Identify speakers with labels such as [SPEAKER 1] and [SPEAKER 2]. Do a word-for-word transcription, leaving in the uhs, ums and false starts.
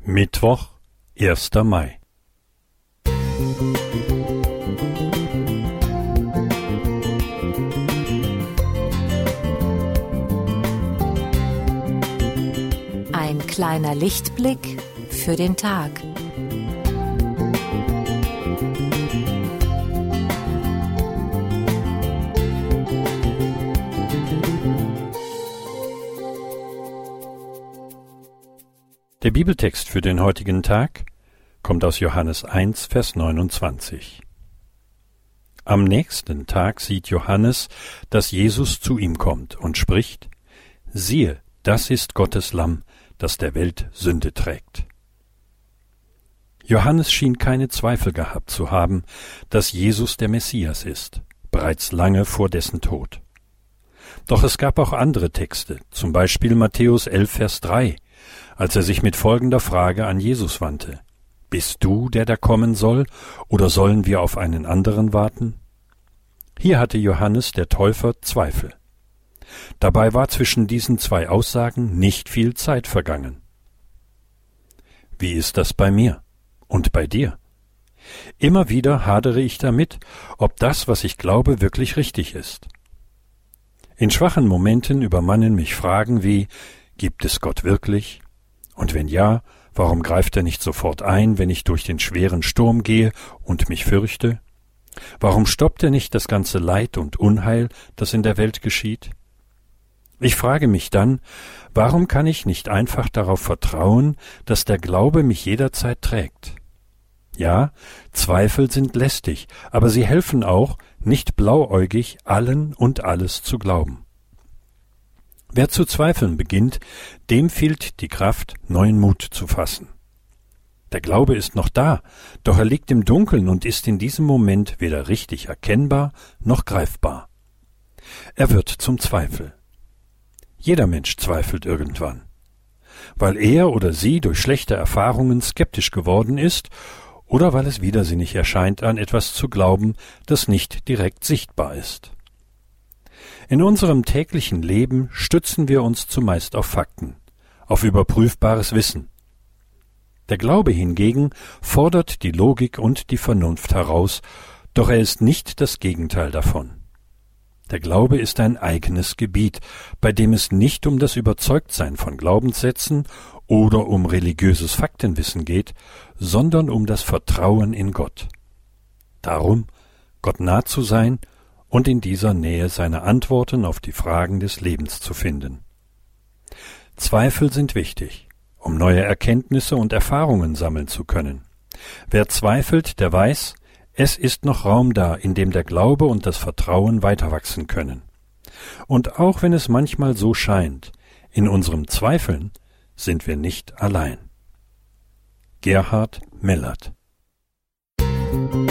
[SPEAKER 1] Mittwoch, erster Mai.
[SPEAKER 2] Ein kleiner Lichtblick für den Tag.
[SPEAKER 1] Der Bibeltext für den heutigen Tag kommt aus Johannes eins, Vers neunundzwanzig. Am nächsten Tag sieht Johannes, dass Jesus zu ihm kommt und spricht: Siehe, das ist Gottes Lamm, das der Welt Sünde trägt. Johannes schien keine Zweifel gehabt zu haben, dass Jesus der Messias ist, bereits lange vor dessen Tod. Doch es gab auch andere Texte, zum Beispiel Matthäus elf, Vers drei, als er sich mit folgender Frage an Jesus wandte: Bist du, der da kommen soll, oder sollen wir auf einen anderen warten? Hier hatte Johannes der Täufer Zweifel. Dabei war zwischen diesen zwei Aussagen nicht viel Zeit vergangen. Wie ist das bei mir und bei dir? Immer wieder hadere ich damit, ob das, was ich glaube, wirklich richtig ist. In schwachen Momenten übermannen mich Fragen wie: Gibt es Gott wirklich? Und wenn ja, warum greift er nicht sofort ein, wenn ich durch den schweren Sturm gehe und mich fürchte? Warum stoppt er nicht das ganze Leid und Unheil, das in der Welt geschieht? Ich frage mich dann, warum kann ich nicht einfach darauf vertrauen, dass der Glaube mich jederzeit trägt? Ja, Zweifel sind lästig, aber sie helfen auch, nicht blauäugig allen und alles zu glauben. Wer zu zweifeln beginnt, dem fehlt die Kraft, neuen Mut zu fassen. Der Glaube ist noch da, doch er liegt im Dunkeln und ist in diesem Moment weder richtig erkennbar noch greifbar. Er wird zum Zweifel. Jeder Mensch zweifelt irgendwann, weil er oder sie durch schlechte Erfahrungen skeptisch geworden ist oder weil es widersinnig erscheint, an etwas zu glauben, das nicht direkt sichtbar ist. In unserem täglichen Leben stützen wir uns zumeist auf Fakten, auf überprüfbares Wissen. Der Glaube hingegen fordert die Logik und die Vernunft heraus, doch er ist nicht das Gegenteil davon. Der Glaube ist ein eigenes Gebiet, bei dem es nicht um das Überzeugtsein von Glaubenssätzen oder um religiöses Faktenwissen geht, sondern um das Vertrauen in Gott. Darum, Gott nah zu sein und in dieser Nähe seine Antworten auf die Fragen des Lebens zu finden. Zweifel sind wichtig, um neue Erkenntnisse und Erfahrungen sammeln zu können. Wer zweifelt, der weiß, es ist noch Raum da, in dem der Glaube und das Vertrauen weiterwachsen können. Und auch wenn es manchmal so scheint, in unserem Zweifeln sind wir nicht allein. Gerhard Mellert.